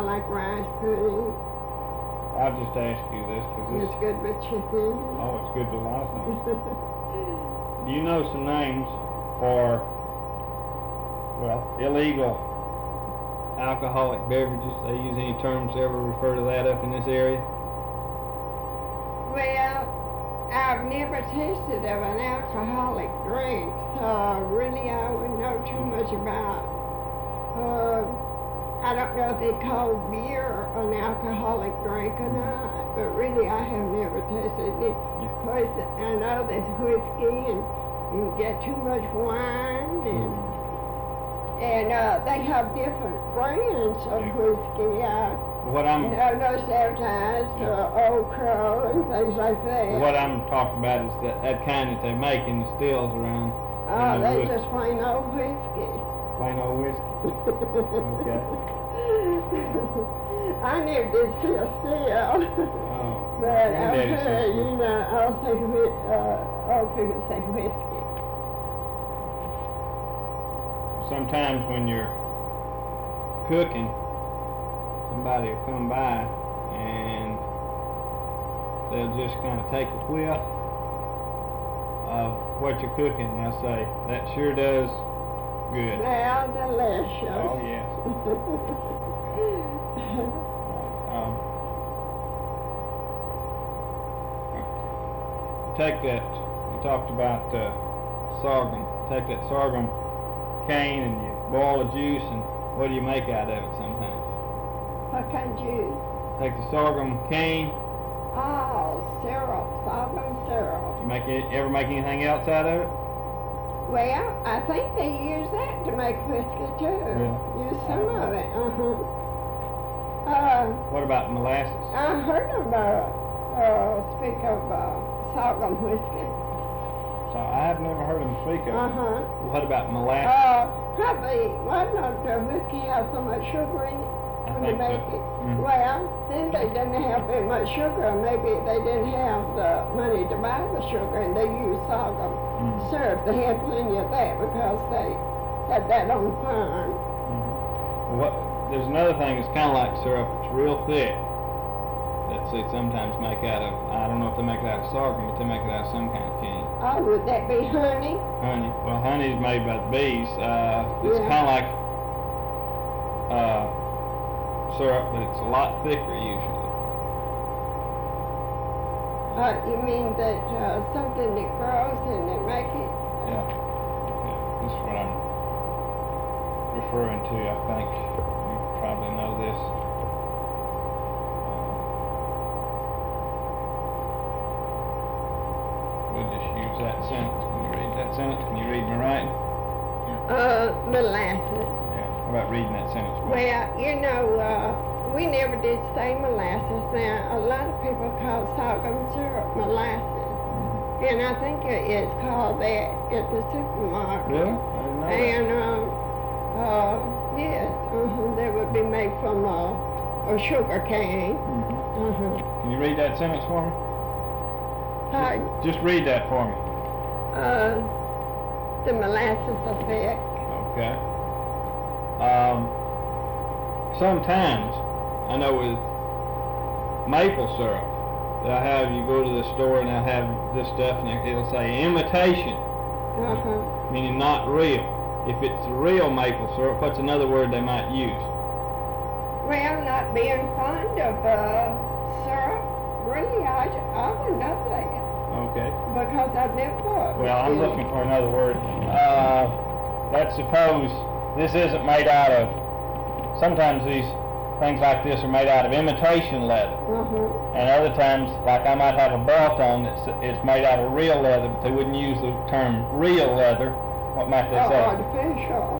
like rice pudding. I'll just ask you this because It's good with chicken. oh, it's good with a lot of things. Do you know some names for, well, illegal alcoholic beverages? They use any terms to ever refer to that up in this area? Well, I've never tasted of an alcoholic drink, so really I wouldn't know too much about. I don't know if they call beer an alcoholic drink or not, but really I have never tasted it. Of course, I know there's whiskey and you get too much wine and they have different brands of whiskey. What I'm no advertised, Old Crow and things like that. what I'm talking about is that kind that they make in the stills around. Oh, in the they wood. just plain old whiskey. Plain old whiskey. Okay. I never did see a still. Oh, But I've Granddaddy heard, says so. you know, I'll take old people take whiskey. Sometimes when you're cooking, somebody will come by and they'll just kind of take a whiff of what you're cooking and they'll say, that sure does good. They're delicious. Oh, yes. Take that, you talked about sorghum. Take that sorghum cane and you boil the juice, and what do you make out of it sometimes? What kind of juice? Take the sorghum cane, Oh, syrup, sorghum syrup. you ever make anything else out of it? Well, I think they use that to make whiskey too. Really? Use some of it. What about molasses? I heard about speak of sorghum whiskey. So I've never heard them speak of it. What about molasses? Probably, why not the whiskey have so much sugar in it I when they think so. make it? Mhm. Well, then they didn't have very much sugar. Maybe they didn't have the money to buy the sugar, and they used sorghum syrup. They had plenty of that because they had that on the farm. There's another thing that's kind of like syrup. It's real thick. That they sometimes make out of, I don't know if they make it out of sorghum, but they make it out of some kind of cane. Oh, would that be honey? Honey. Well, honey is made by the bees. It's Yeah. kind of like syrup, but it's a lot thicker usually. You mean that something that grows and they make it? Yeah. This is what I'm referring to. I think you probably know this. We'll just use that sentence. Can you read that sentence? Can you read my writing? Molasses. Yeah. How about reading that sentence? for me? Well, you know, we never did say molasses. Now, a lot of people call sorghum syrup molasses. And I think it's called that at the supermarket. Really? I didn't know that. And, yes, they would be made from a sugar cane. Can you read that sentence for me? Pardon? Just read that for me. The molasses effect. Okay. Sometimes, I know with maple syrup, they'll have you go to the store and they'll have this stuff and it'll say imitation, meaning not real. If it's real maple syrup, what's another word they might use? Well, not being fond of syrup, really, I wouldn't know that. Okay. Because I've never thought. Well, I'm looking for another word. Let's suppose this isn't made out of, sometimes these things like this are made out of imitation leather. And other times, like I might have a belt on it's made out of real leather, but they wouldn't use the term real leather. What might they say? Artificial.